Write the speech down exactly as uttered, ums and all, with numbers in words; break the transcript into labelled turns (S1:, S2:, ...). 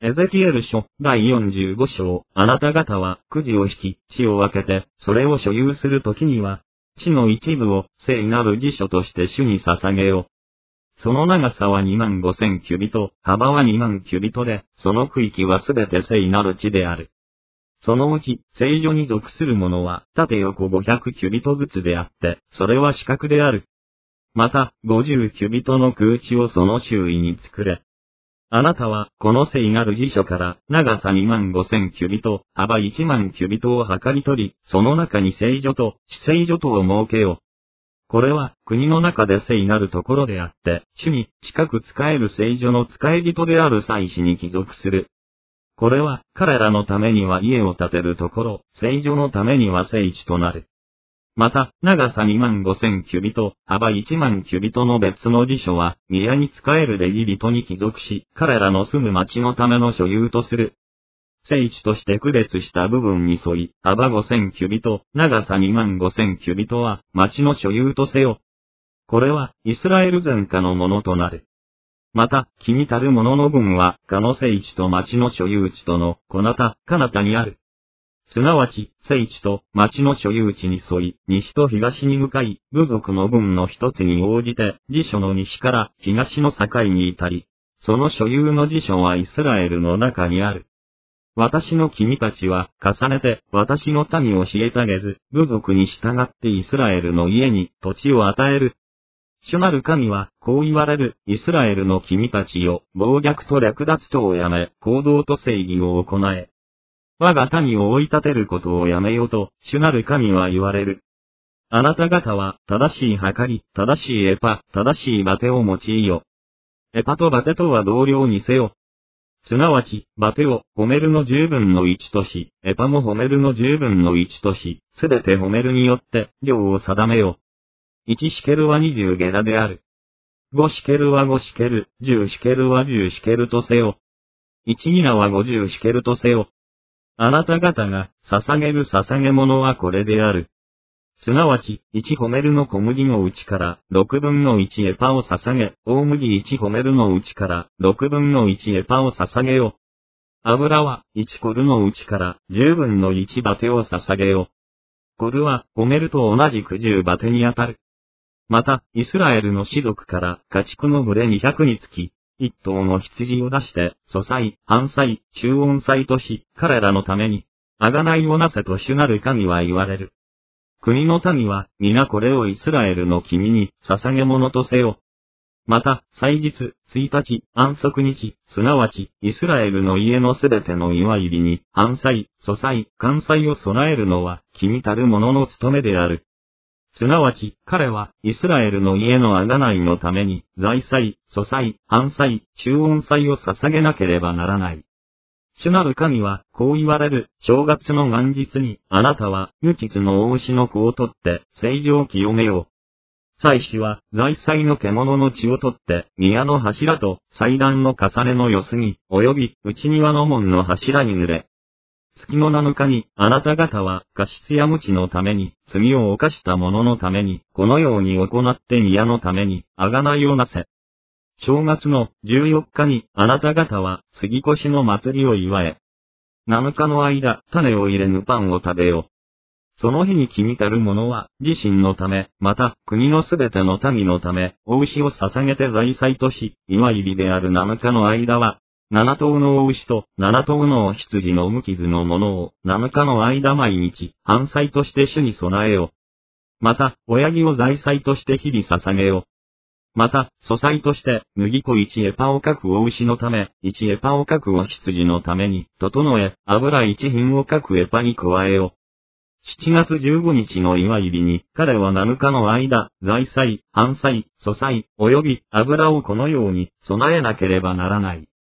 S1: エゼキエル書だいよんじゅうご章、あなた方はくじを引き、地を分けて、それを所有するときには、地の一部を聖なる辞書として主に捧げよう。その長さはにまんごせんキュビト、幅はにまんキュビトで、その区域はすべて聖なる地である。そのうち、聖所に属するものは、縦横ごひゃくキュビトずつであって、それは四角である。また、ごじゅうキュビトの空地をその周囲に作れ。あなたは、この聖なる辞書から、長さにまんごせんキュビト、幅いちまんキュビトを測り取り、その中に聖所と、至聖所とを設けよう。これは、国の中で聖なるところであって、主に近く仕える聖所の使い人である祭司に帰属する。これは、彼らのためには家を建てるところ、聖所のためには聖地となる。また、長さにまんごせんキュビト、幅いちまんキュビトの別の辞書は、宮に仕えるレビ人に帰属し、彼らの住む町のための所有とする。聖地として区別した部分に沿い、幅ごせんキュビト、長さにまんごせんキュビトは、町の所有とせよ。これは、イスラエル全家のものとなる。また、君たるものの分は、家の聖地と町の所有地との、こなた、かなたにある。すなわち、聖地と町の所有地に沿い、西と東に向かい、部族の分の一つに応じて、辞書の西から東の境に至り、その所有の辞書はイスラエルの中にある。私の君たちは、重ねて、私の民を虐げず、部族に従ってイスラエルの家に土地を与える。主なる神は、こう言われる、イスラエルの君たちよ、暴虐と略奪とをやめ、行動と正義を行え。我が民を追い立てることをやめようと、主なる神は言われる。あなた方は、正しい計り、正しいエパ、正しいバテを用いよ。エパとバテとは同量にせよ。すなわち、バテを、ホメルの十分の一とし、エパもホメルの十分の一とし、すべてホメルによって、量を定めよ。一シケルは二十ゲラである。五シケルは五シケル、十シケルは十シケルとせよ。一ギナは五十シケルとせよ。あなた方が捧げる捧げ物はこれである。すなわち、一ホメルの小麦のうちから六分の一エパを捧げ、大麦一ホメルのうちから六分の一エパを捧げよ。油は一コルのうちから十分の一バテを捧げよ。コルはホメルと同じく十バテにあたる。また、イスラエルの士族から家畜の群れ二百につき、一頭の羊を出して、素祭、半祭、中音祭とし、彼らのために、贖いをなせと主なる神は言われる。国の民は、皆これをイスラエルの君に、捧げ物とせよ。また、祭日、一日、安息日、すなわち、イスラエルの家のすべての祝い日に、半祭、素祭、完祭を備えるのは、君たる者の務めである。すなわち、彼は、イスラエルの家の贖いのために、財祭、素祭、半祭、中音祭を捧げなければならない。主なる神は、こう言われる、正月の元日に、あなたは、無傷の大牛の子を取って、聖所を清めよう。祭司は、財祭の獣の血を取って、宮の柱と、祭壇の重ねの四隅、及び、内庭の門の柱に濡れ。月の七日に、あなた方は、過失や無知のために、罪を犯した者のために、このように行って宮のために、贖いをなせ。正月の十四日に、あなた方は、杉越の祭りを祝え。七日の間、種を入れぬパンを食べよ。その日に君たる者は、自身のため、また、国のすべての民のため、お牛を捧げて財祭とし、祝い日である七日の間は、七頭のお牛と七頭のお羊の無傷のものを七日の間毎日、半祭として主に備えよ。また、親木を財祭として日々捧げよ。また、素祭として、麦粉一エパを各お牛のため、一エパを各お羊のために、整え、油一品を各エパに加えよ。七月十五日の祝い日に、彼は七日の間、財祭、半祭、素祭、及び油をこのように備えなければならない。